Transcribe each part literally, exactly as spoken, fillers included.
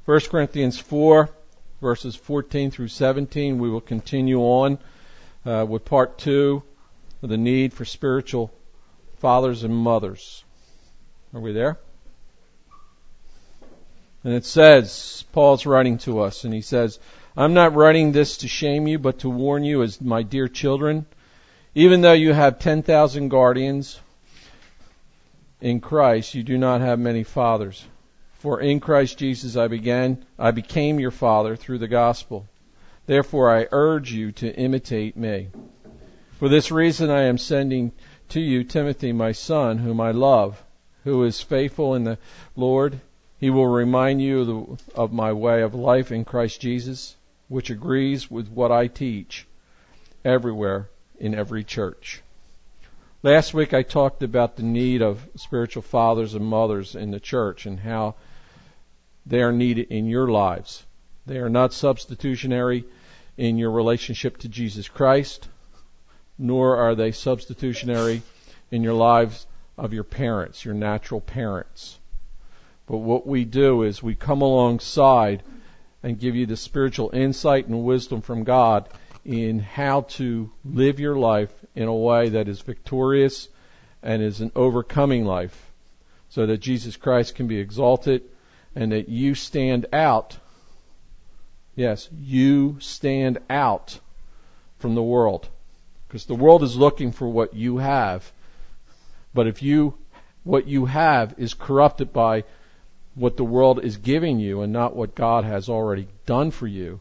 First Corinthians four, verses fourteen through seventeen. We will continue on uh, with part two of the need for spiritual fathers and mothers. Are we there? And it says, Paul's writing to us, and he says, I'm not writing this to shame you, but to warn you as my dear children. Even though you have ten thousand guardians in Christ, you do not have many fathers. For in Christ Jesus I began, I became your father through the gospel. Therefore I urge you to imitate me. For this reason I am sending to you Timothy, my son, whom I love, who is faithful in the Lord. He will remind you of, the, of my way of life in Christ Jesus, which agrees with what I teach everywhere in every church. Last week I talked about the need of spiritual fathers and mothers in the church and how they are needed in your lives. They are not substitutionary in your relationship to Jesus Christ, nor are they substitutionary in your lives of your parents, your natural parents. But what we do is we come alongside and give you the spiritual insight and wisdom from God in how to live your life in a way that is victorious and is an overcoming life, so that Jesus Christ can be exalted and that you stand out. Yes, you stand out from the world. Because the world is looking for what you have. But if you, what you have is corrupted by what the world is giving you and not what God has already done for you,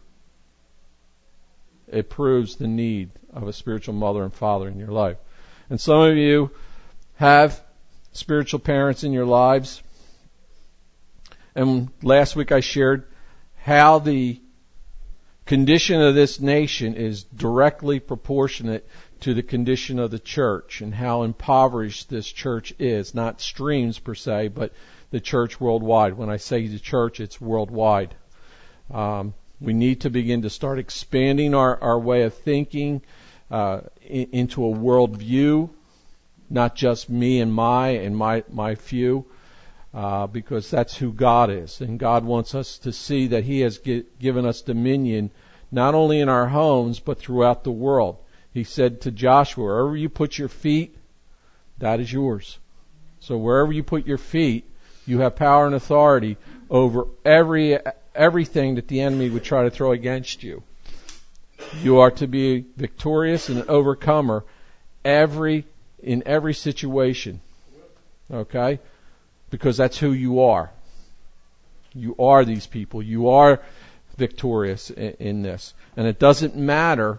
it proves the need of a spiritual mother and father in your life. And some of you have spiritual parents in your lives. And last week I shared how the condition of this nation is directly proportionate to the condition of the church and how impoverished this church is. Not streams per se, but the church worldwide. When I say the church, it's worldwide. Um, we need to begin to start expanding our, our way of thinking uh, in, into a worldview, not just me and my and my, my few, uh, because that's who God is. And God wants us to see that He has gi- given us dominion not only in our homes, but throughout the world. He said to Joshua, wherever you put your feet, that is yours. So wherever you put your feet, you have power and authority over every everything that the enemy would try to throw against you. You are to be victorious and an overcomer every in every situation. Okay? Because that's who you are. You are these people. You are victorious in, in this. And it doesn't matter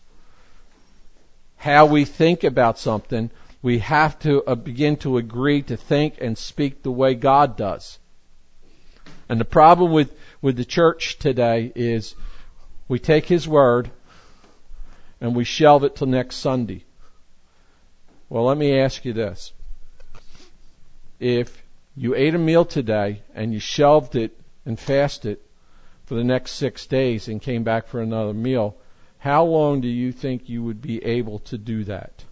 how we think about something. We have to uh, begin to agree to think and speak the way God does. And the problem with, with the church today is we take His word and we shelve it till next Sunday. Well, let me ask you this. If you ate a meal today and you shelved it and fasted for the next six days and came back for another meal, how long do you think you would be able to do that?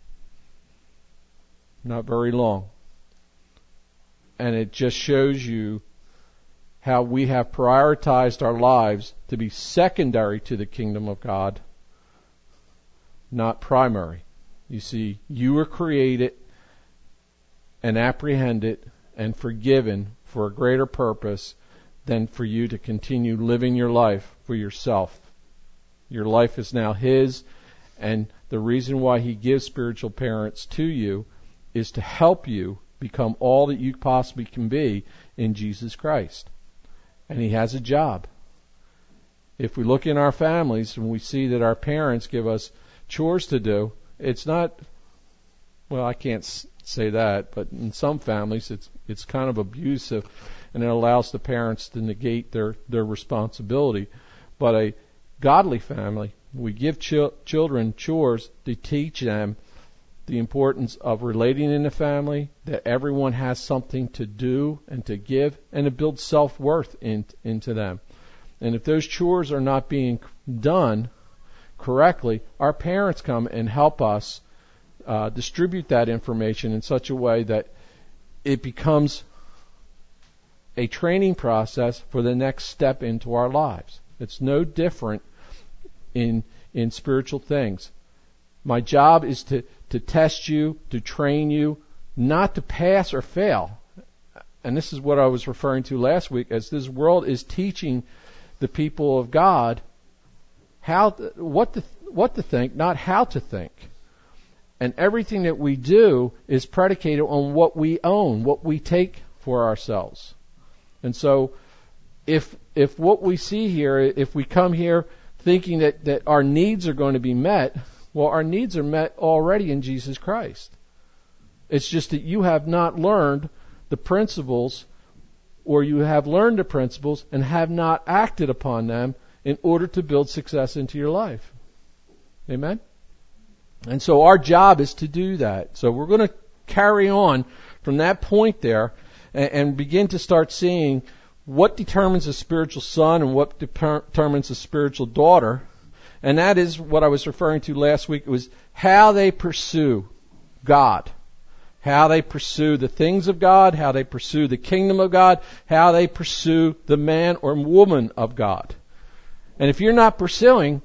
Not very long. And it just shows you how we have prioritized our lives to be secondary to the kingdom of God, not primary. You see, you were created and apprehended and forgiven for a greater purpose than for you to continue living your life for yourself. Your life is now His, and the reason why He gives spiritual parents to you is to help you become all that you possibly can be in Jesus Christ. And He has a job. If we look in our families and we see that our parents give us chores to do, it's not, well, I can't say that, but in some families it's it's kind of abusive, and it allows the parents to negate their, their responsibility. But a godly family, we give ch- children chores to teach them the importance of relating in the family, that everyone has something to do and to give, and to build self-worth in, into them. And if those chores are not being done correctly, our parents come and help us uh, distribute that information in such a way that it becomes a training process for the next step into our lives. It's no different in in spiritual things. My job is to, to test you, to train you, not to pass or fail. And this is what I was referring to last week, as this world is teaching the people of God how to, what to what to think, not how to think. And everything that we do is predicated on what we own, what we take for ourselves. And so if if what we see here, if we come here thinking that, that our needs are going to be met, well, our needs are met already in Jesus Christ. It's just that you have not learned the principles, or you have learned the principles and have not acted upon them in order to build success into your life. Amen? And so our job is to do that. So we're going to carry on from that point there and, and begin to start seeing what determines a spiritual son and what determines a spiritual daughter. And that is what I was referring to last week. It was how they pursue God. How they pursue the things of God, how they pursue the kingdom of God, how they pursue the man or woman of God. And if you're not pursuing,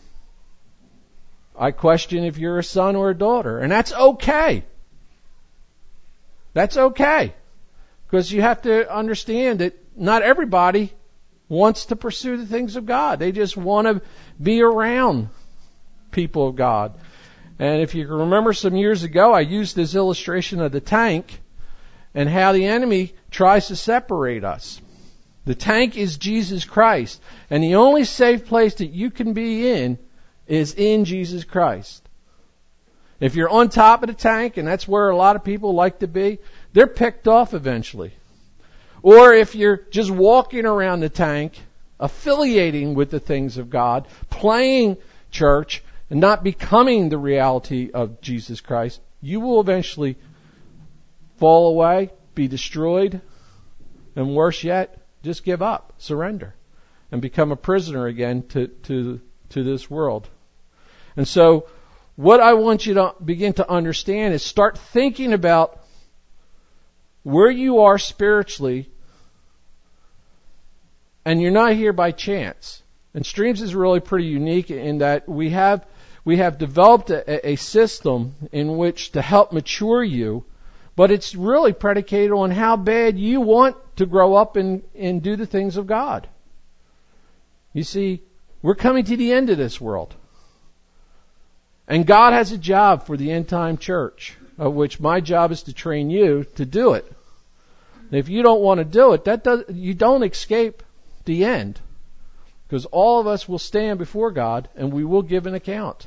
I question if you're a son or a daughter. And that's okay. That's okay. Because you have to understand that not everybody wants to pursue the things of God. They just want to be around people of God. And if you can remember some years ago, I used this illustration of the tank and how the enemy tries to separate us. The tank is Jesus Christ. And the only safe place that you can be in is in Jesus Christ. If you're on top of the tank, and that's where a lot of people like to be, they're picked off eventually. Or if you're just walking around the tank, affiliating with the things of God, playing church, and not becoming the reality of Jesus Christ, you will eventually fall away, be destroyed, and worse yet, just give up, surrender, and become a prisoner again to, to, to this world. And so, what I want you to begin to understand is start thinking about where you are spiritually, and you're not here by chance. And Streams is really pretty unique in that we have we have developed a, a system in which to help mature you, but it's really predicated on how bad you want to grow up and, and do the things of God. You see, we're coming to the end of this world. And God has a job for the end time church, of which my job is to train you to do it. If you don't want to do it, that does, you don't escape the end. Because all of us will stand before God and we will give an account.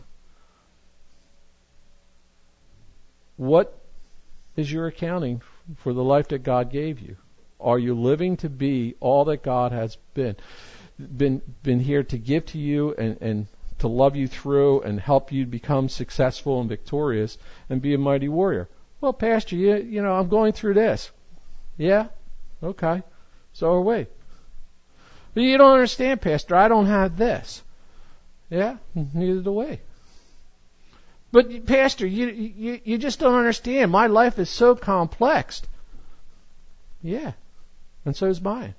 What is your accounting for the life that God gave you? Are you living to be all that God has been been been here to give to you and, and to love you through and help you become successful and victorious and be a mighty warrior? Well, Pastor, you, you know, I'm going through this. Yeah? Okay. So are we. But you don't understand, Pastor. I don't have this. Yeah? Neither do we. But, Pastor, you, you, you just don't understand. My life is so complex. Yeah. And so is mine.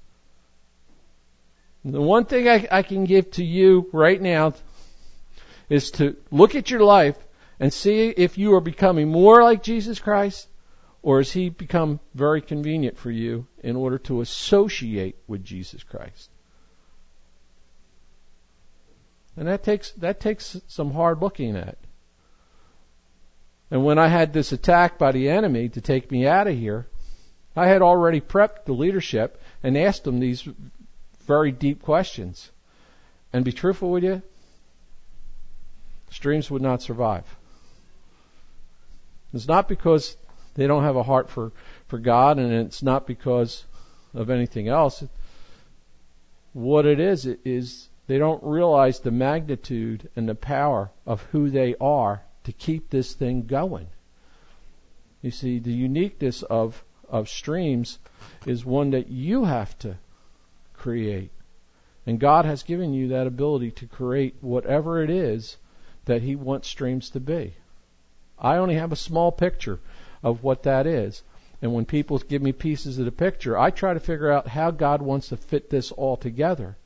The one thing I, I can give to you right now is to look at your life and see if you are becoming more like Jesus Christ, or has He become very convenient for you in order to associate with Jesus Christ? And that takes that takes some hard looking at. And when I had this attack by the enemy to take me out of here, I had already prepped the leadership and asked them these very deep questions. And be truthful with you, Streams would not survive. It's not because they don't have a heart for, for God, and it's not because of anything else. What it is, it is they don't realize the magnitude and the power of who they are to keep this thing going. You see, the uniqueness of, of Streams is one that you have to create. And God has given you that ability to create whatever it is that He wants Streams to be. I only have a small picture of what that is. And when people give me pieces of the picture, I try to figure out how God wants to fit this all together.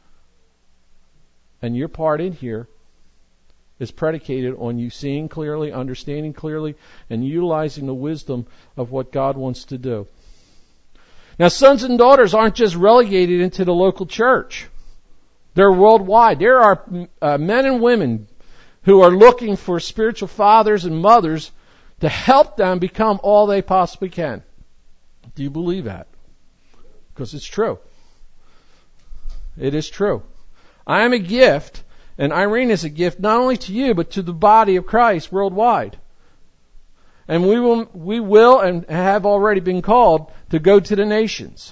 And your part in here is predicated on you seeing clearly, understanding clearly, and utilizing the wisdom of what God wants to do. Now, sons and daughters aren't just relegated into the local church. They're worldwide. There are uh, men and women who are looking for spiritual fathers and mothers to help them become all they possibly can. Do you believe that? Because it's true. It is true. I am a gift, and Irene is a gift not only to you, but to the body of Christ worldwide. And we will, we will and have already been called to go to the nations.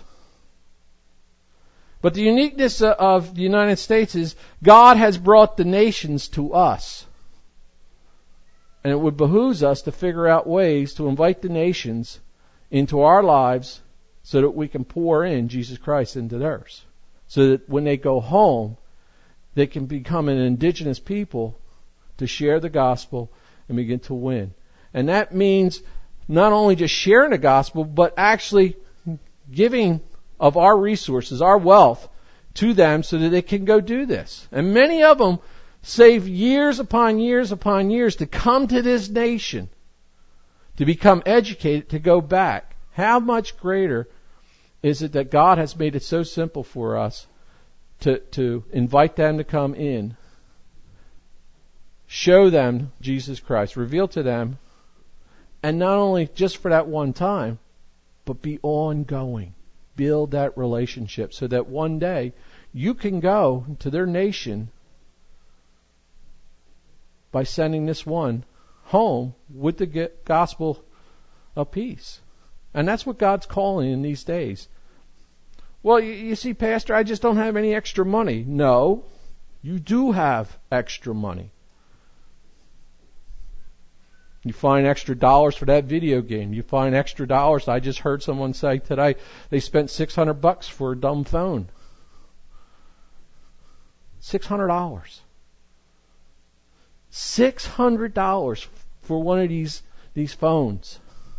But the uniqueness of the United States is God has brought the nations to us. And it would behoove us to figure out ways to invite the nations into our lives so that we can pour in Jesus Christ into theirs. So that when they go home, they can become an indigenous people to share the gospel and begin to win. And that means not only just sharing the gospel, but actually giving of our resources, our wealth, to them so that they can go do this. And many of them save years upon years upon years to come to this nation, to become educated, to go back. How much greater is it that God has made it so simple for us to, to invite them to come in, show them Jesus Christ, reveal to them, and not only just for that one time, but be ongoing. Build that relationship so that one day you can go to their nation by sending this one home with the gospel of peace. And that's what God's calling in these days. Well, you, you see, Pastor, I just don't have any extra money. No, you do have extra money. You find extra dollars for that video game. You find extra dollars. I just heard someone say today they spent six hundred bucks for a dumb phone. six hundred dollars. six hundred dollars for one of these, these phones.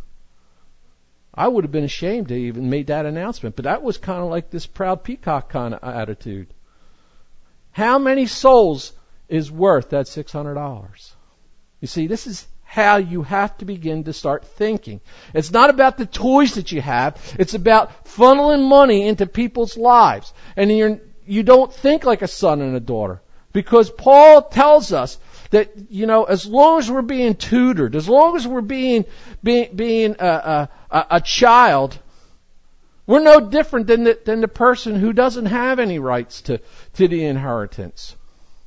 I would have been ashamed to even made that announcement, but that was kind of like this proud peacock kind of attitude. How many souls is worth that six hundred dollars? You see, this is how you have to begin to start thinking. It's not about the toys that you have. It's about funneling money into people's lives. And you're, you don't think like a son and a daughter. Because Paul tells us that, you know, as long as we're being tutored, as long as we're being, being, being a, a, a child, we're no different than the, than the person who doesn't have any rights to, to the inheritance.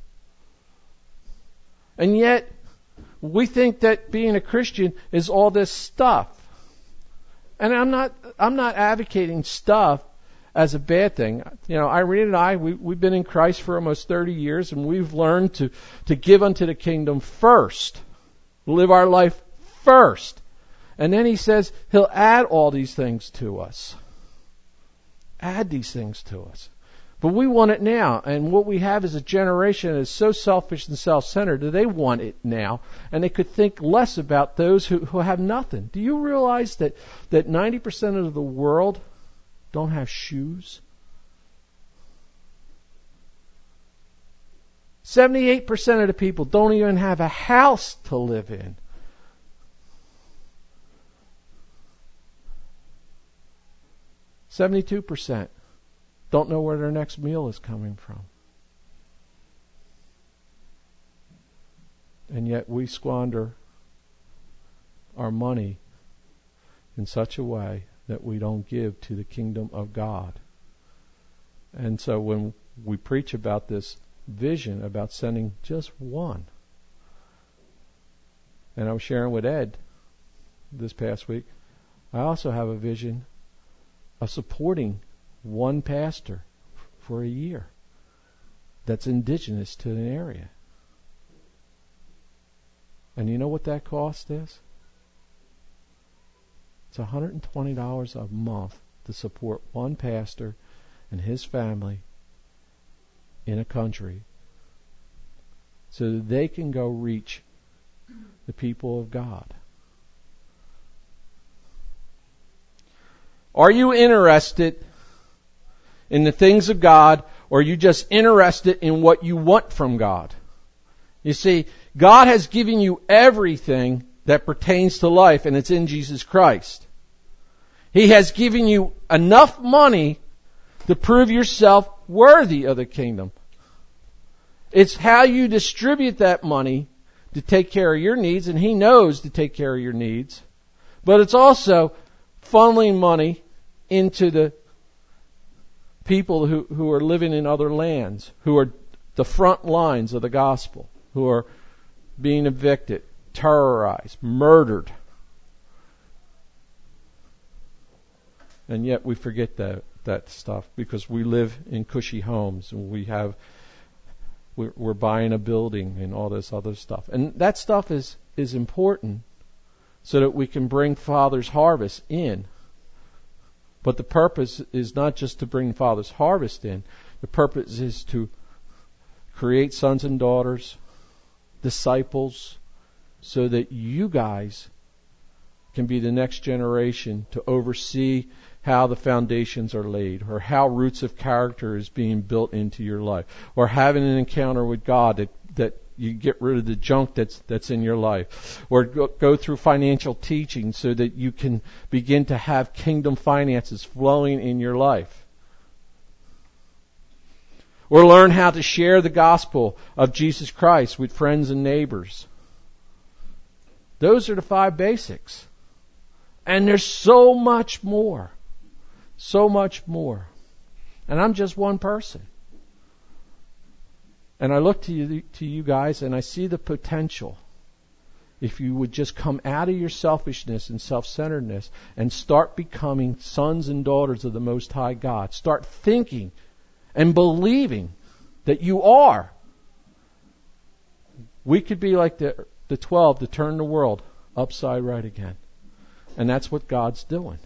And yet, we think that being a Christian is all this stuff. And I'm not, I'm not advocating stuff as a bad thing. You know, Irene and I, we, we've been in Christ for almost thirty years, and we've learned to, to give unto the kingdom first. Live our life first. And then he says he'll add all these things to us. Add these things to us. But we want it now. And what we have is a generation that is so selfish and self-centered that they want it now. And they could think less about those who, who have nothing. Do you realize that, that ninety percent of the world don't have shoes? seventy-eight percent of the people don't even have a house to live in. seventy-two percent don't know where their next meal is coming from. And yet we squander our money in such a way that we don't give to the kingdom of God. And so when we preach about this vision, about sending just one, and I was sharing with Ed this past week, I also have a vision of supporting one pastor for a year that's indigenous to an area. And you know what that cost is? It's one hundred twenty dollars a month to support one pastor and his family in a country so that they can go reach the people of God. Are you interested in the things of God, or are you just interested in what you want from God? You see, God has given you everything that pertains to life, and it's in Jesus Christ. He has given you enough money to prove yourself worthy of the kingdom. It's how you distribute that money to take care of your needs, and He knows to take care of your needs. But it's also funneling money into the people who, who are living in other lands, who are the front lines of the gospel, who are being evicted, terrorized, murdered. And yet we forget that, that stuff because we live in cushy homes and we have, we're, we're buying a building and all this other stuff. And that stuff is, is important so that we can bring Father's harvest in. But the purpose is not just to bring Father's harvest in. The purpose is to create sons and daughters, disciples, so that you guys can be the next generation to oversee how the foundations are laid, or how roots of character is being built into your life, or having an encounter with God that, that you get rid of the junk that's that's in your life, or go, go through financial teaching so that you can begin to have kingdom finances flowing in your life. Or learn how to share the gospel of Jesus Christ with friends and neighbors. Those are the five basics. And there's so much more. So much more. And I'm just one person. And I look to you, to you guys and I see the potential. If you would just come out of your selfishness and self-centeredness and start becoming sons and daughters of the Most High God. Start thinking and believing that you are. We could be like the, the twelve to turn the world upside right again. And that's what God's doing.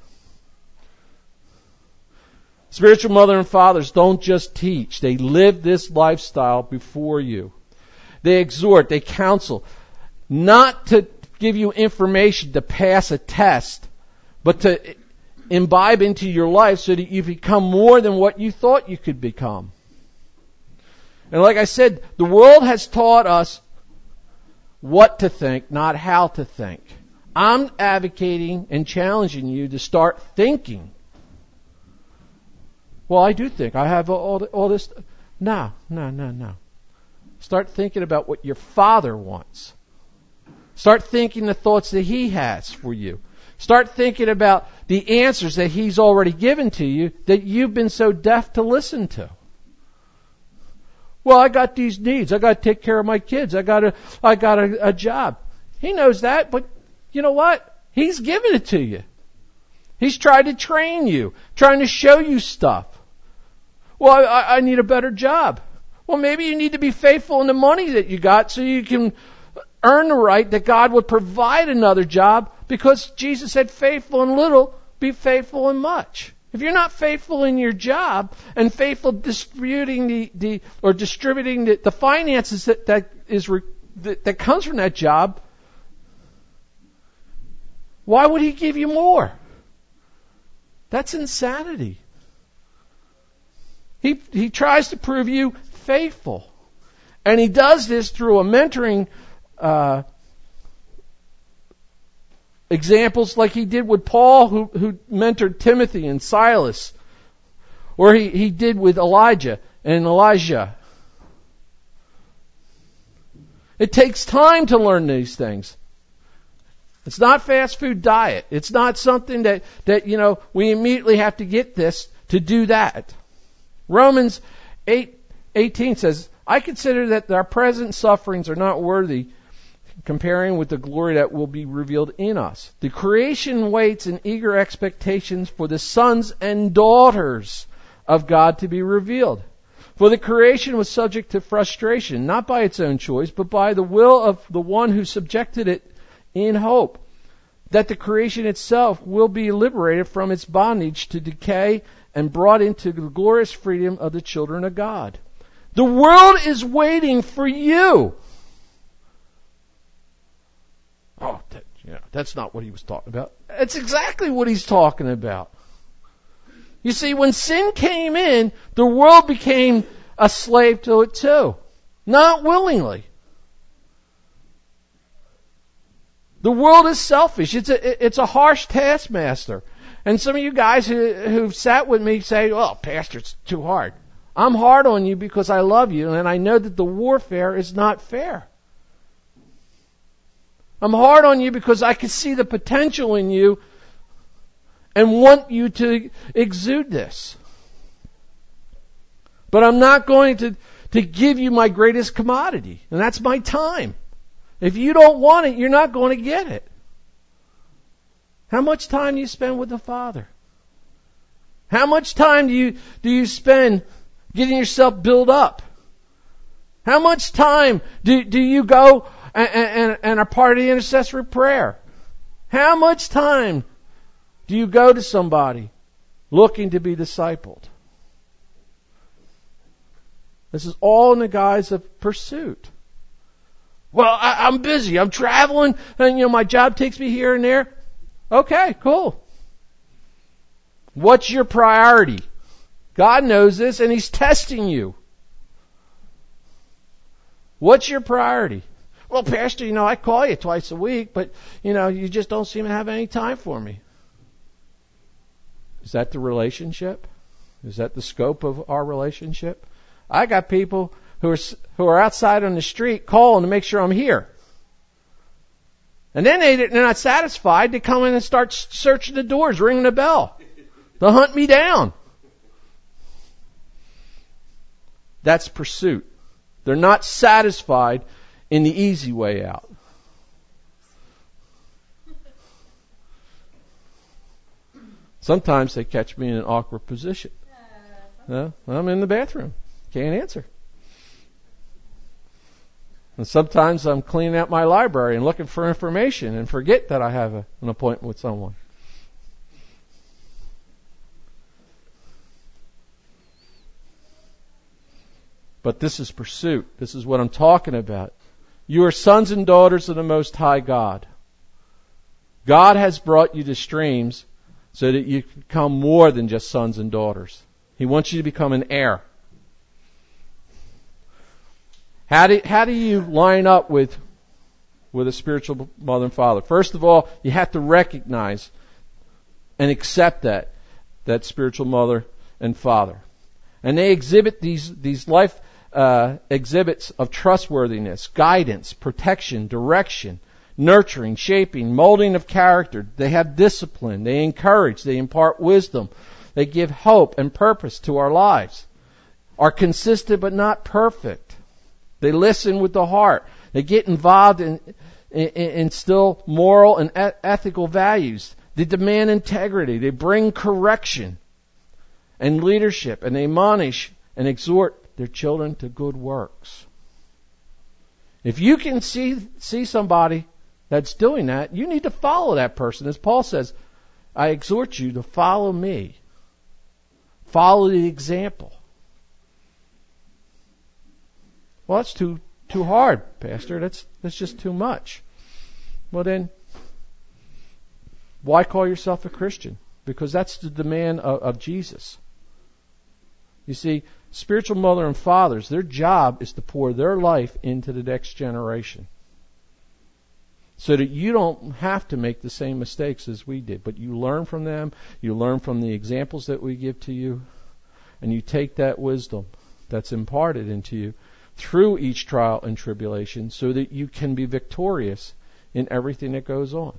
Spiritual mother and fathers don't just teach. They live this lifestyle before you. They exhort, they counsel, not to give you information to pass a test, but to imbibe into your life so that you become more than what you thought you could become. And like I said, the world has taught us what to think, not how to think. I'm advocating and challenging you to start thinking. Well, I do think. I have all, all this. No, no, no, no. Start thinking about what your Father wants. Start thinking the thoughts that He has for you. Start thinking about the answers that He's already given to you that you've been so deaf to listen to. Well, I got these needs. I got to take care of my kids. I got a, I got a, a job. He knows that, but you know what? He's given it to you. He's tried to train you, trying to show you stuff. Well, I, I need a better job. Well, maybe you need to be faithful in the money that you got so you can earn the right that God would provide another job, because Jesus said, faithful in little, be faithful in much. If you're not faithful in your job and faithful distributing the, the or distributing the, the finances that, that is that, that comes from that job, why would He give you more? That's insanity. He he tries to prove you faithful. And He does this through a mentoring uh, examples like He did with Paul, who, who mentored Timothy and Silas. Or he, he did with Elijah and Elijah. It takes time to learn these things. It's not fast food diet. It's not something that, that, you know, we immediately have to get this to do that. Romans eight eighteen says, I consider that our present sufferings are not worthy comparing with the glory that will be revealed in us. The creation waits in eager expectations for the sons and daughters of God to be revealed. For the creation was subject to frustration, not by its own choice, but by the will of the one who subjected it, in hope that the creation itself will be liberated from its bondage to decay and brought into the glorious freedom of the children of God. The world is waiting for you. Oh, that, yeah, that's not what he was talking about. That's exactly what he's talking about. You see, when sin came in, the world became a slave to it too. Not willingly. The world is selfish. It's a, it's a harsh taskmaster. And some of you guys who, who've sat with me say, oh, Pastor, it's too hard. I'm hard on you because I love you and I know that the warfare is not fair. I'm hard on you because I can see the potential in you and want you to exude this. But I'm not going to, to give you my greatest commodity, and that's my time. If you don't want it, you're not going to get it. How much time do you spend with the Father? How much time do you do you spend getting yourself built up? How much time do, do you go and, and, and are part of the intercessory prayer? How much time do you go to somebody looking to be discipled? This is all in the guise of pursuit. Well, I, I'm busy. I'm traveling, and you know my job takes me here and there. Okay, cool. What's your priority? God knows this, and He's testing you. What's your priority? Well, Pastor, you know, I call you twice a week, but, you know, you just don't seem to have any time for me. Is that the relationship? Is that the scope of our relationship? I got people who are who are outside on the street calling to make sure I'm here. And then they, they're not satisfied. They come in and start searching the doors, ringing the bell. They'll hunt me down. That's pursuit. They're not satisfied in the easy way out. Sometimes they catch me in an awkward position. Uh, I'm in the bathroom. Can't answer. And sometimes I'm cleaning out my library and looking for information and forget that I have a, an appointment with someone. But this is pursuit. This is what I'm talking about. You are sons and daughters of the Most High God. God has brought you to streams so that you can become more than just sons and daughters. He wants you to become an heir. How do, how do you line up with, with a spiritual mother and father? First of all, you have to recognize and accept that, that spiritual mother and father. And they exhibit these, these life uh, exhibits of trustworthiness, guidance, protection, direction, nurturing, shaping, molding of character. They have discipline. They encourage. They impart wisdom. They give hope and purpose to our lives. Are consistent but not perfect. They listen with the heart. They get involved in, in, in instill moral and e- ethical values. They demand integrity. They bring correction and leadership. And they admonish and exhort their children to good works. If you can see see somebody that's doing that, you need to follow that person. As Paul says, I exhort you to follow me. Follow the example. Well, that's too too hard, Pastor. That's that's just too much. Well then, why call yourself a Christian? Because that's the demand of, of Jesus. You see, spiritual mother and fathers, their job is to pour their life into the next generation. So that you don't have to make the same mistakes as we did. But you learn from them, you learn from the examples that we give to you, and you take that wisdom that's imparted into you through each trial and tribulation so that you can be victorious in everything that goes on.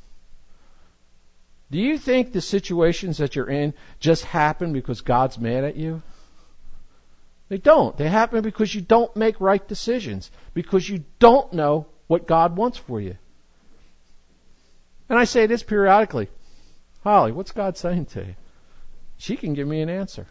Do you think the situations that you're in just happen because God's mad at you? They don't. They happen because you don't make right decisions, because you don't know what God wants for you. And I say this periodically. Holly, what's God saying to you? She can give me an answer.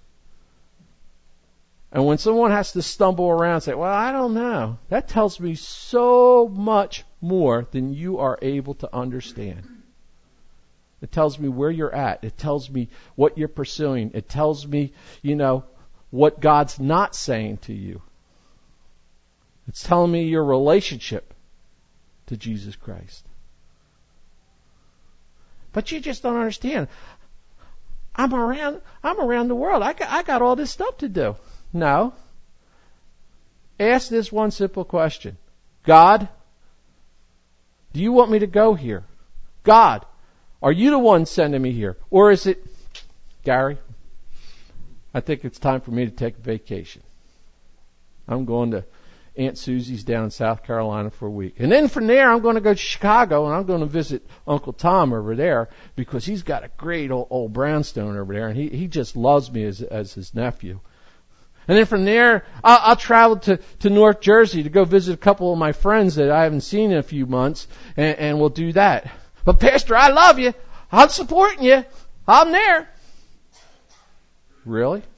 And when someone has to stumble around and say, well, I don't know, that tells me so much more than you are able to understand. It tells me where you're at. It tells me what you're pursuing. It tells me, you know, what God's not saying to you. It's telling me your relationship to Jesus Christ. But you just don't understand. I'm around, I'm around the world. I got, I got all this stuff to do. No. Ask this one simple question. God, do you want me to go here? God, are you the one sending me here? Or is it, Gary, I think it's time for me to take a vacation. I'm going to Aunt Susie's down in South Carolina for a week. And then from there, I'm going to go to Chicago, and I'm going to visit Uncle Tom over there because he's got a great old, old brownstone over there, and he, he just loves me as, as his nephew. And then from there, I'll, I'll travel to, to North Jersey to go visit a couple of my friends that I haven't seen in a few months, and, and we'll do that. But Pastor, I love you. I'm supporting you. I'm there. Really?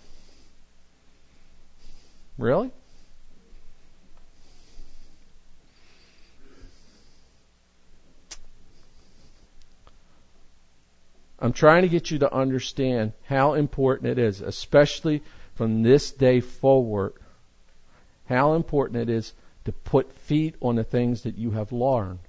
Really? I'm trying to get you to understand how important it is, especially from this day forward, how important it is to put feet on the things that you have learned.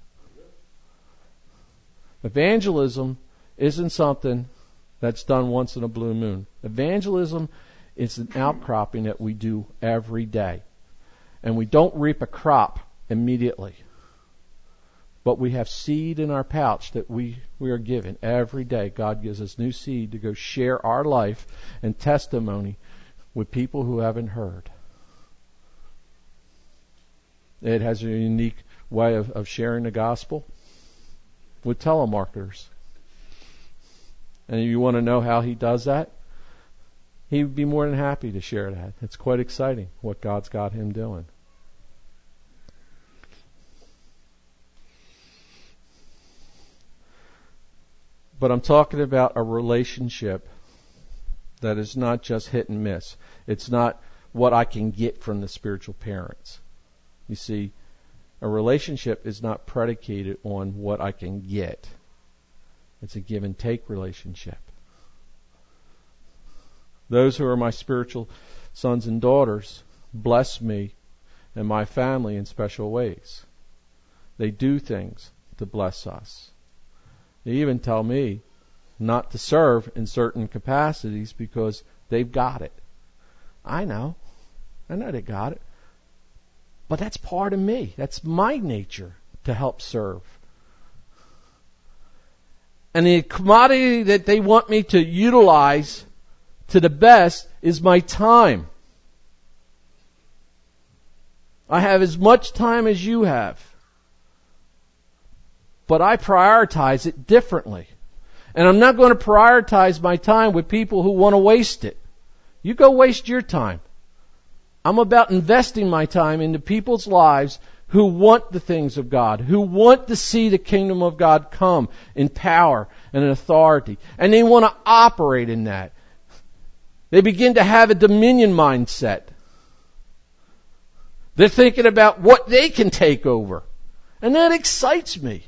Evangelism isn't something that's done once in a blue moon. Evangelism is an outcropping that we do every day. And we don't reap a crop immediately. But we have seed in our pouch that we, we are given every day. God gives us new seed to go share our life and testimony with people who haven't heard. It has a unique way of, of sharing the gospel with telemarketers. And if you want to know how he does that, he would be more than happy to share that. It's quite exciting what God's got him doing. But I'm talking about a relationship that is not just hit and miss. It's not what I can get from the spiritual parents. You see, a relationship is not predicated on what I can get. It's a give and take relationship. Those who are my spiritual sons and daughters bless me and my family in special ways. They do things to bless us. They even tell me not to serve in certain capacities because they've got it. I know. I know they got it. But that's part of me. That's my nature to help serve. And the commodity that they want me to utilize to the best is my time. I have as much time as you have. But I prioritize it differently. And I'm not going to prioritize my time with people who want to waste it. You go waste your time. I'm about investing my time into people's lives who want the things of God, who want to see the kingdom of God come in power and in authority. And they want to operate in that. They begin to have a dominion mindset. They're thinking about what they can take over. And that excites me.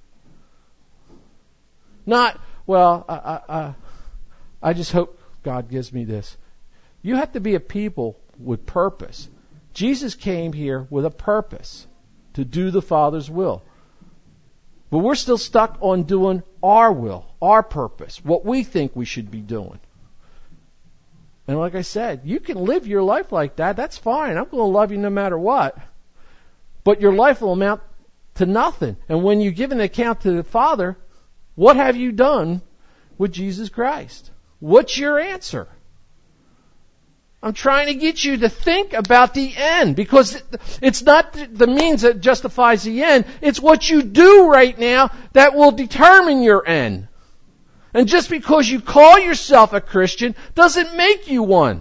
Not, well, I, I, I, I just hope God gives me this. You have to be a people with purpose. Jesus came here with a purpose to do the Father's will. But we're still stuck on doing our will, our purpose, what we think we should be doing. And like I said, you can live your life like that. That's fine. I'm going to love you no matter what. But your life will amount to nothing. And when you give an account to the Father, what have you done with Jesus Christ? What's your answer? I'm trying to get you to think about the end, because it's not the means that justifies the end. It's what you do right now that will determine your end. And just because you call yourself a Christian doesn't make you one.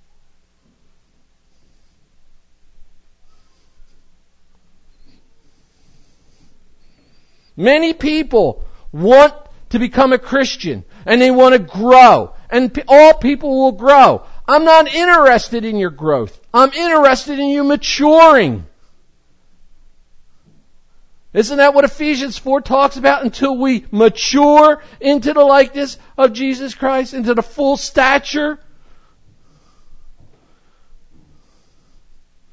Many people want to become a Christian and they want to grow, and all people will grow. I'm not interested in your growth. I'm interested in you maturing. Isn't that what Ephesians four talks about? Until we mature into the likeness of Jesus Christ, into the full stature.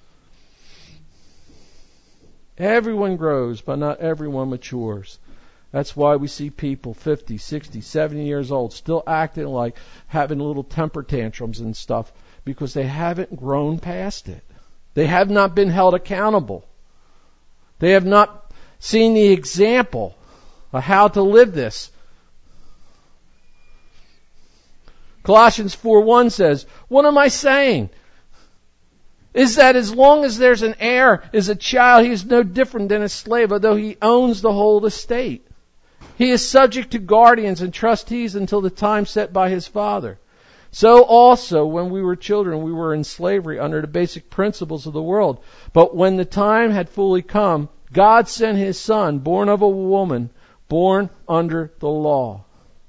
Everyone grows, but not everyone matures. That's why we see people fifty, sixty, seventy years old still acting like having little temper tantrums and stuff because they haven't grown past it. They have not been held accountable. They have not seen the example of how to live this. Colossians four one says, what am I saying? Is that as long as there's an heir, is a child, he is no different than a slave, although he owns the whole estate. He is subject to guardians and trustees until the time set by his father. So also, when we were children, we were in slavery under the basic principles of the world. But when the time had fully come, God sent his Son, born of a woman, born under the law.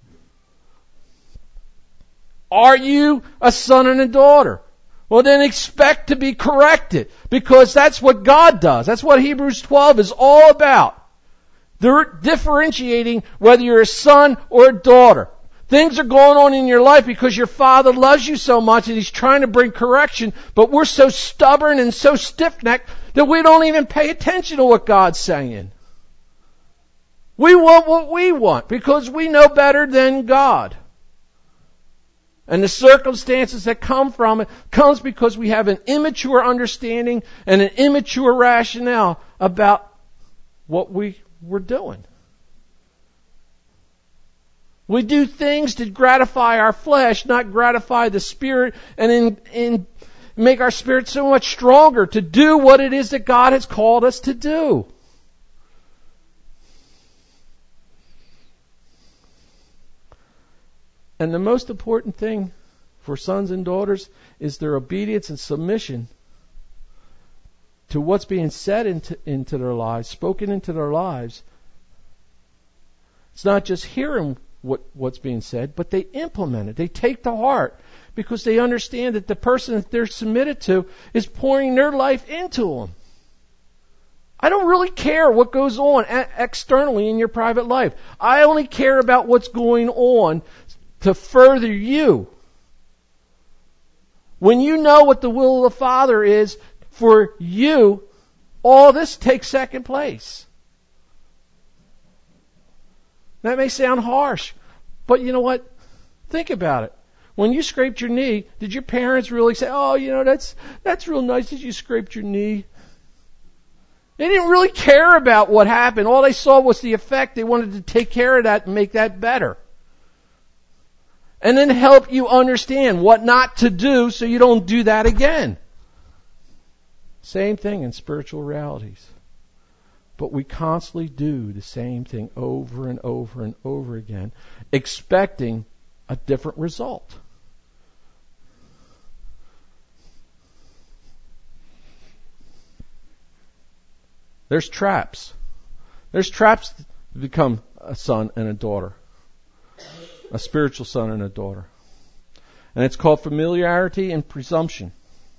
Are you a son and a daughter? Well, then expect to be corrected, because that's what God does. That's what Hebrews twelve is all about. They're differentiating whether you're a son or a daughter. Things are going on in your life because your Father loves you so much and He's trying to bring correction, but we're so stubborn and so stiff-necked that we don't even pay attention to what God's saying. We want what we want because we know better than God. And the circumstances that come from it comes because we have an immature understanding and an immature rationale about what we were doing. We do things to gratify our flesh, not gratify the Spirit, and in, in make our spirit so much stronger to do what it is that God has called us to do. And the most important thing for sons and daughters is their obedience and submission to what's being said into, into their lives, spoken into their lives. It's not just hearing what, what's being said, but they implement it. They take to heart because they understand that the person that they're submitted to is pouring their life into them. I don't really care what goes on externally in your private life. I only care about what's going on to further you. When you know what the will of the Father is for you, all this takes second place. That may sound harsh, but you know what? Think about it. When you scraped your knee, did your parents really say, oh, you know, that's that's real nice that you scraped your knee? They didn't really care about what happened. All they saw was the effect. They wanted to take care of that and make that better. And then help you understand what not to do so you don't do that again. Same thing in spiritual realities. But we constantly do the same thing over and over and over again, expecting a different result. There's traps. There's traps to become a son and a daughter. A spiritual son and a daughter. And it's called familiarity and presumption.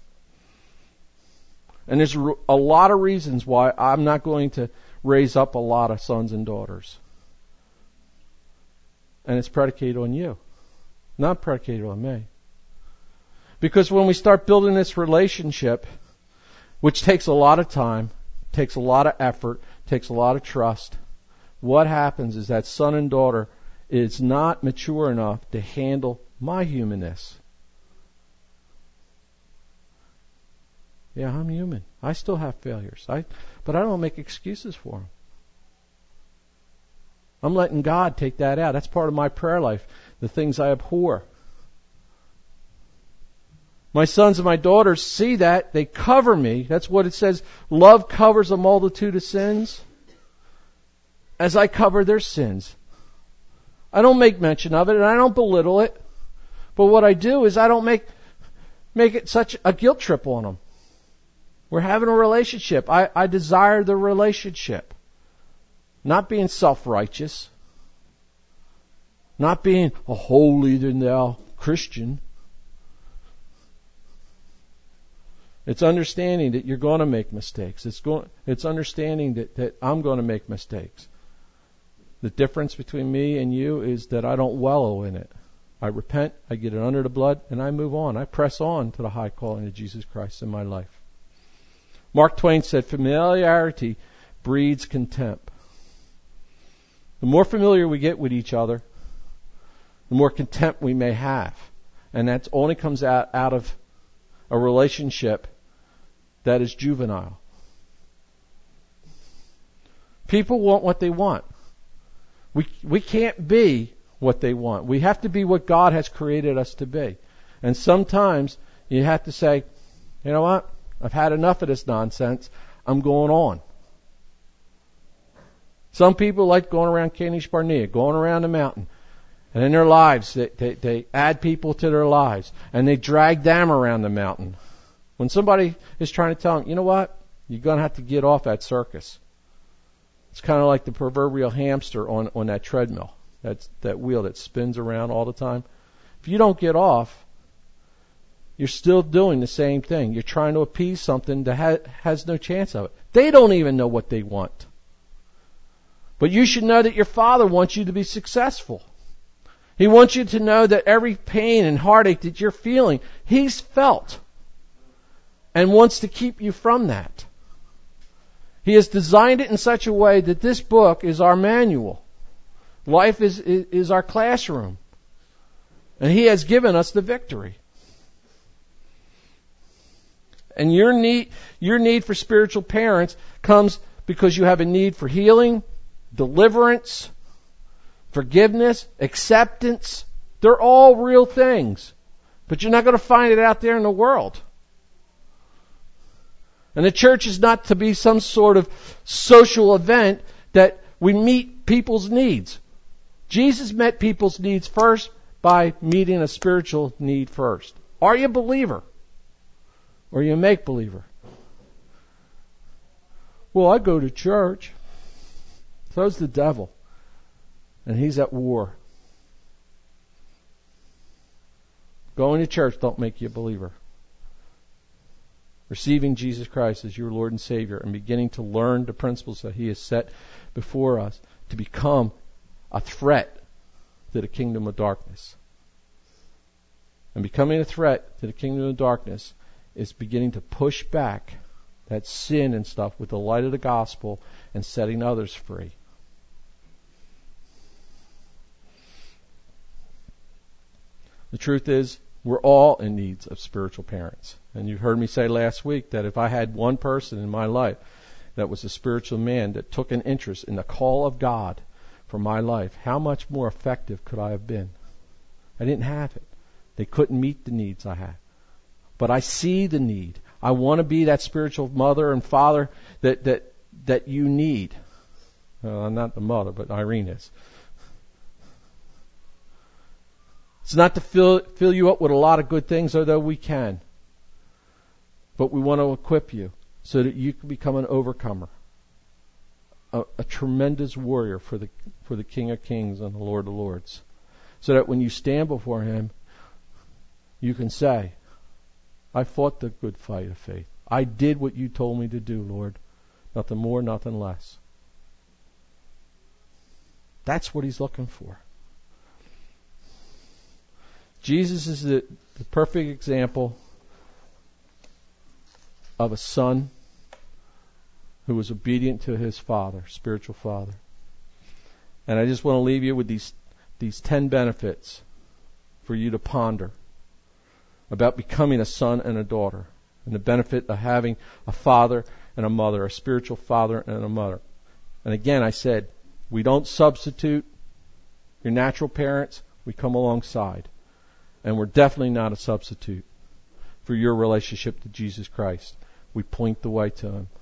And there's a lot of reasons why I'm not going to raise up a lot of sons and daughters. And it's predicated on you, not predicated on me. Because when we start building this relationship, which takes a lot of time, takes a lot of effort, takes a lot of trust, what happens is that son and daughter is not mature enough to handle my humanness. Yeah, I'm human. I still have failures. I, but I don't make excuses for them. I'm letting God take that out. That's part of my prayer life, the things I abhor. My sons and my daughters see that. They cover me. That's what it says. Love covers a multitude of sins. As I cover their sins. I don't make mention of it and I don't belittle it. But what I do is I don't make make it such a guilt trip on them. We're having a relationship. I, I desire the relationship. Not being self-righteous. Not being a holier than thou Christian. It's understanding that you're going to make mistakes. It's going, it's understanding that, that I'm going to make mistakes. The difference between me and you is that I don't wallow in it. I repent, I get it under the blood, and I move on. I press on to the high calling of Jesus Christ in my life. Mark Twain said, familiarity breeds contempt. The more familiar we get with each other, the more contempt we may have. And that only comes out, out of a relationship that is juvenile. People want what they want. We we can't be what they want. We have to be what God has created us to be. And sometimes you have to say, you know what? I've had enough of this nonsense. I'm going on. Some people like going around Kadesh Barnea, going around the mountain. And in their lives, they, they, they add people to their lives. And they drag them around the mountain. When somebody is trying to tell them, you know what? You're going to have to get off that circus. It's kind of like the proverbial hamster on, on that treadmill. That's that wheel that spins around all the time. If you don't get off, you're still doing the same thing. You're trying to appease something that ha- has no chance of it. They don't even know what they want. But you should know that your Father wants you to be successful. He wants you to know that every pain and heartache that you're feeling, He's felt and wants to keep you from that. He has designed it in such a way that this book is our manual. Life is, is, is our classroom. And He has given us the victory. And your need, your need for spiritual parents comes because you have a need for healing, deliverance, forgiveness, acceptance. They're all real things. But you're not going to find it out there in the world. And the church is not to be some sort of social event that we meet people's needs. Jesus met people's needs first by meeting a spiritual need first. Are you a believer? Or are you a make-believer? Well, I go to church. So's the devil. And he's at war. Going to church don't make you a believer. Receiving Jesus Christ as your Lord and Savior and beginning to learn the principles that He has set before us to become a threat to the kingdom of darkness. And becoming a threat to the kingdom of darkness is beginning to push back that sin and stuff with the light of the gospel and setting others free. The truth is, we're all in need of spiritual parents. And you heard me say last week that if I had one person in my life that was a spiritual man that took an interest in the call of God for my life, how much more effective could I have been? I didn't have it. They couldn't meet the needs I had. But I see the need. I want to be that spiritual mother and father that that that you need. Well, I'm not the mother, but Irene is. It's not to fill fill you up with a lot of good things, although we can. But we want to equip you so that you can become an overcomer, a, a tremendous warrior for the for the King of Kings and the Lord of Lords, so that when you stand before Him, you can say, I fought the good fight of faith. I did what you told me to do, Lord. Nothing more, nothing less. That's what He's looking for. Jesus is the, the perfect example of a son who was obedient to his father, spiritual father. And I just want to leave you with these these ten benefits for you to ponder about becoming a son and a daughter, and the benefit of having a father and a mother, a spiritual father and a mother. And again, I said, we don't substitute your natural parents. We come alongside. And we're definitely not a substitute for your relationship to Jesus Christ. We point the way to Him.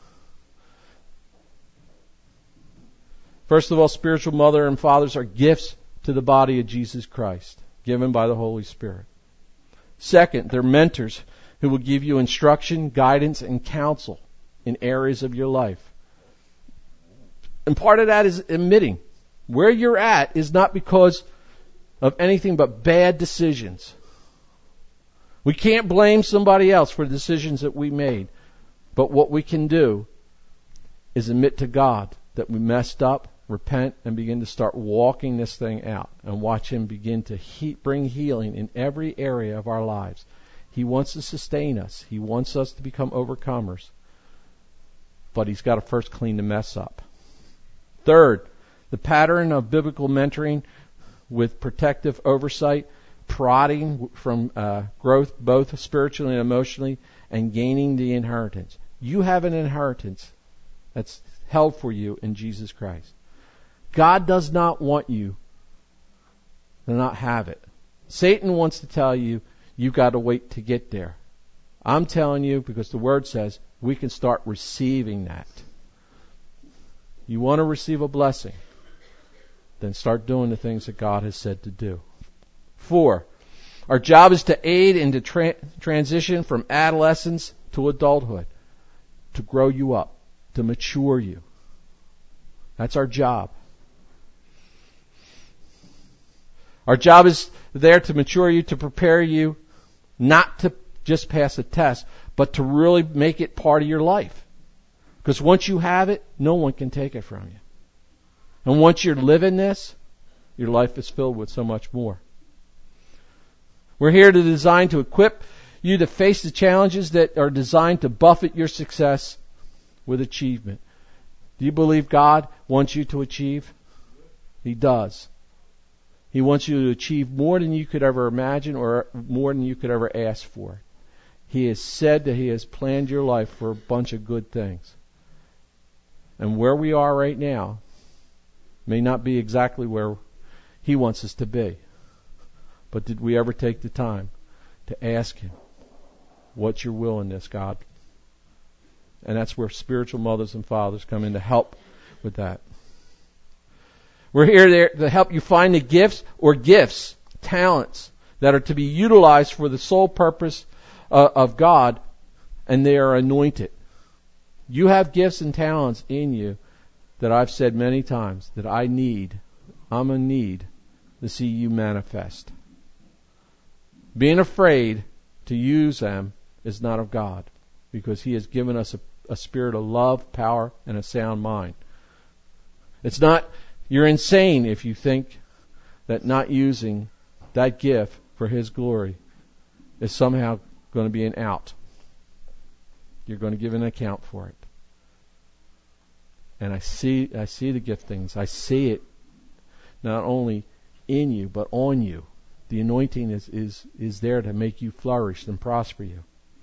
First of all, spiritual mother and fathers are gifts to the body of Jesus Christ, given by the Holy Spirit. Second, they're mentors who will give you instruction, guidance, and counsel in areas of your life. And part of that is admitting where you're at is not because of anything but bad decisions. We can't blame somebody else for the decisions that we made. But what we can do is admit to God that we messed up, repent, and begin to start walking this thing out and watch Him begin to he- bring healing in every area of our lives. He wants to sustain us. He wants us to become overcomers. But He's got to first clean the mess up. Third, The pattern of biblical mentoring with protective oversight, prodding from uh, growth both spiritually and emotionally, and gaining the inheritance. You have an inheritance that's held for you in Jesus Christ. God does not want you to not have it. Satan wants to tell you, you've got to wait to get there. I'm telling you, because the Word says, we can start receiving that. You want to receive a blessing, then start doing the things that God has said to do. Four, our job is to aid in the tra- transition from adolescence to adulthood, to grow you up, to mature you. That's our job. Our job is there to mature you, to prepare you, not to just pass a test, but to really make it part of your life. Because once you have it, no one can take it from you. And once you're living this, your life is filled with so much more. We're here to design to equip you to face the challenges that are designed to buffet your success with achievement. Do you believe God wants you to achieve? He does. He wants you to achieve more than you could ever imagine or more than you could ever ask for. He has said that He has planned your life for a bunch of good things. And where we are right now may not be exactly where He wants us to be. But did we ever take the time to ask Him, what's your will in this, God? And that's where spiritual mothers and fathers come in to help with that. We're here there to help you find the gifts or gifts, talents, that are to be utilized for the sole purpose uh, of God, and they are anointed. You have gifts and talents in you that I've said many times that I need, I'm in need to see you manifest. Being afraid to use them is not of God, because He has given us a, a spirit of love, power, and a sound mind. It's not, you're insane if you think that not using that gift for His glory is somehow going to be an out. You're going to give an account for it. And I see, I see the giftings. I see it not only in you, but on you. The anointing is, is, is there to make you flourish and prosper you.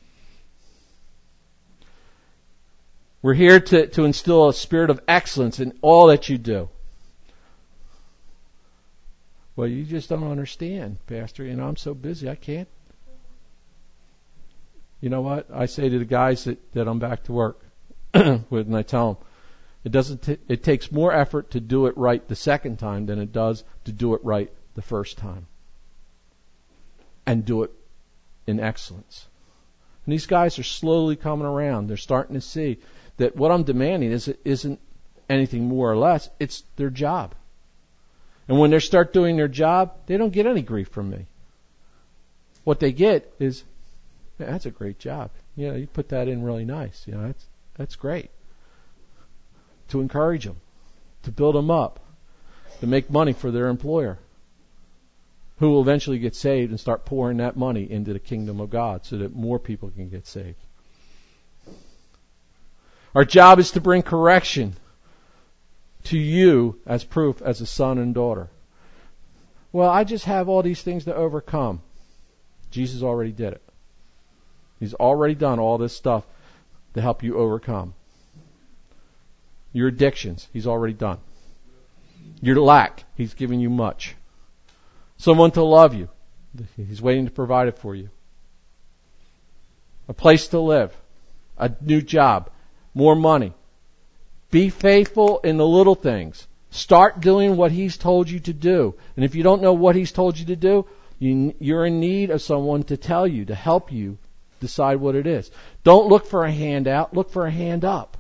We're here to, to instill a spirit of excellence in all that you do. Well, you just don't understand, Pastor. You know, I'm so busy, I can't. You know what? I say to the guys that, that I'm back to work with, and I tell them, it doesn't. T- it takes more effort to do it right the second time than it does to do it right the first time, and do it in excellence. And these guys are slowly coming around. They're starting to see that what I'm demanding is isn't anything more or less. It's their job. And when they start doing their job, they don't get any grief from me. What they get is, yeah, that's a great job. You know, you put that in really nice. You know, that's that's great. To encourage them, to build them up, to make money for their employer, who will eventually get saved and start pouring that money into the kingdom of God so that more people can get saved. Our job is to bring correction to you as proof as a son and daughter. Well, I just have all these things to overcome. Jesus already did it. He's already done all this stuff to help you overcome. Your addictions, He's already done. Your lack, He's given you much. Someone to love you, He's waiting to provide it for you. A place to live, a new job, more money. Be faithful in the little things. Start doing what He's told you to do. And if you don't know what He's told you to do, you, you're in need of someone to tell you, to help you decide what it is. Don't look for a handout, look for a hand up.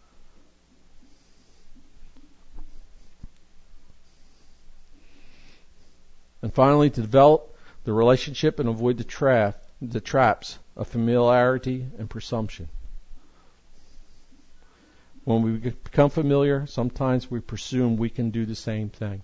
And finally, to develop the relationship and avoid the, tra- the traps of familiarity and presumption. When we become familiar, sometimes we presume we can do the same thing.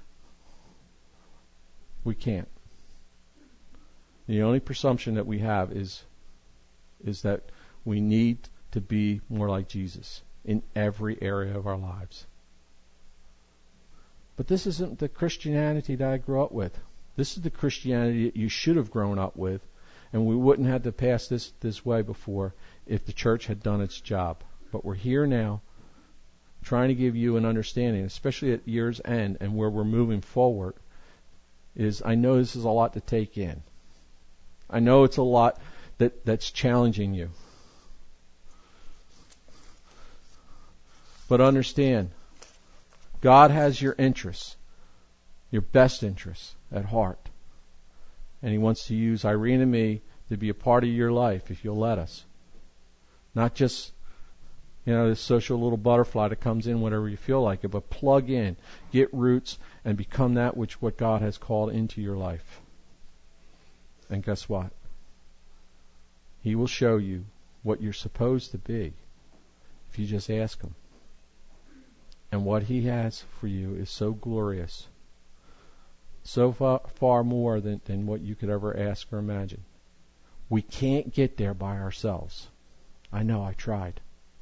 We can't. The only presumption that we have is, is that we need to be more like Jesus in every area of our lives. But this isn't the Christianity that I grew up with. This is the Christianity that you should have grown up with, and we wouldn't have to pass this this way before if the church had done its job. But we're here now trying to give you an understanding, especially at year's end and where we're moving forward, is I know this is a lot to take in. I know it's a lot that, that's challenging you. But understand, God has your interests, your best interests at heart. And He wants to use Irene and me to be a part of your life if you'll let us. Not just, you know, this social little butterfly that comes in whenever you feel like it, but plug in, get roots, and become that which what God has called into your life. And guess what? He will show you what you're supposed to be if you just ask Him. And what He has for you is so glorious, so far, far more than, than what you could ever ask or imagine. We can't get there by ourselves. I know, I tried.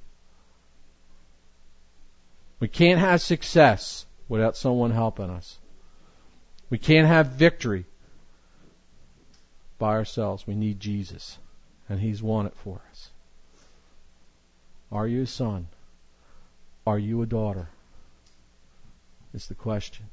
We can't have success without someone helping us. We can't have victory by ourselves. We need Jesus, and He's won it for us. Are you a son? Are you a daughter? Is the question.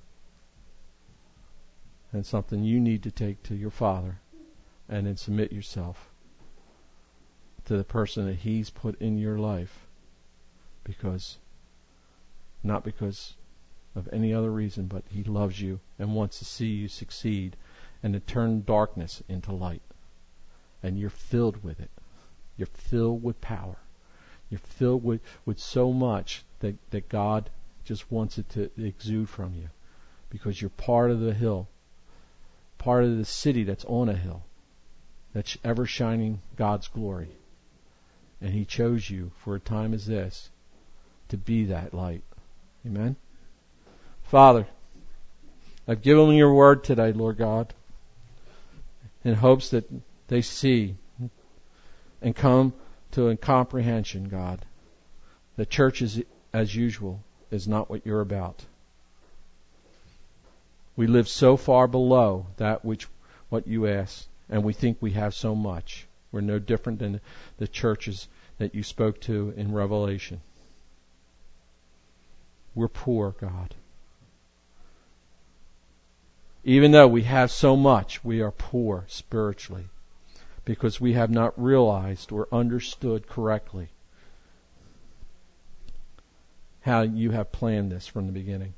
And something you need to take to your Father and then submit yourself to the person that He's put in your life, because not because of any other reason, but He loves you and wants to see you succeed and to turn darkness into light. And you're filled with it. You're filled with power. You're filled with, with so much that, that God just wants it to exude from you, because you're part of the hill, part of the city that's on a hill, that's ever shining God's glory. And He chose you for a time as this to be that light. Amen? Father, I've given them your word today, Lord God, in hopes that they see and come to a comprehension, God, that church is, as usual, is not what you're about. We live so far below that which what you ask, and we think we have so much. We're no different than the churches that you spoke to in Revelation. We're poor, God. Even though we have so much, we are poor spiritually, because we have not realized or understood correctly how you have planned this from the beginning.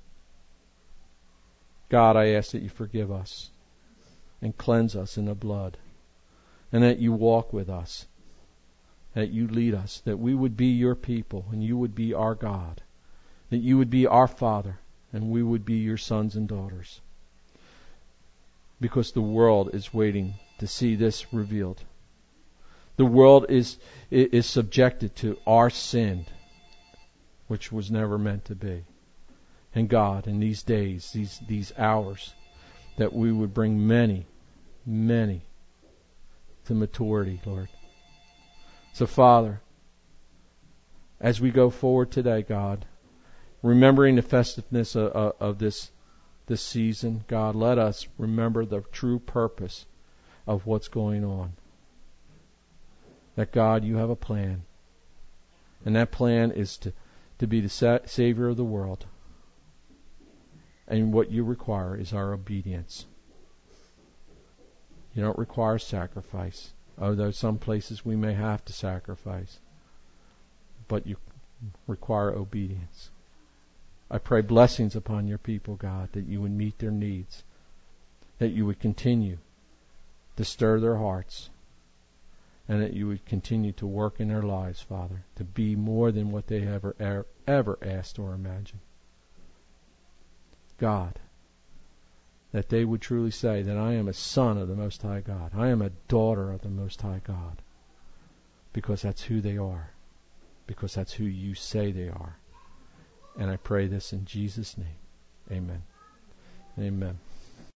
God, I ask that you forgive us and cleanse us in the blood, and that you walk with us, that you lead us, that we would be your people and you would be our God, that you would be our Father and we would be your sons and daughters. Because the world is waiting to see this revealed. The world is is subjected to our sin, which was never meant to be. And God, in these days, these these hours, that we would bring many, many to maturity, Lord. So, Father, as we go forward today, God, remembering the festiveness of, of, of this this season, God, let us remember the true purpose of what's going on. That, God, you have a plan. And that plan is to, to be the sa- Savior of the world. And what you require is our obedience. You don't require sacrifice, although some places we may have to sacrifice. But you require obedience. I pray blessings upon your people, God, that you would meet their needs, that you would continue to stir their hearts, and that you would continue to work in their lives, Father, to be more than what they ever, ever, ever asked or imagined. God, that they would truly say that I am a son of the Most High God. I am a daughter of the Most High God. Because that's who they are. Because that's who you say they are. And I pray this in Jesus' name. Amen. Amen.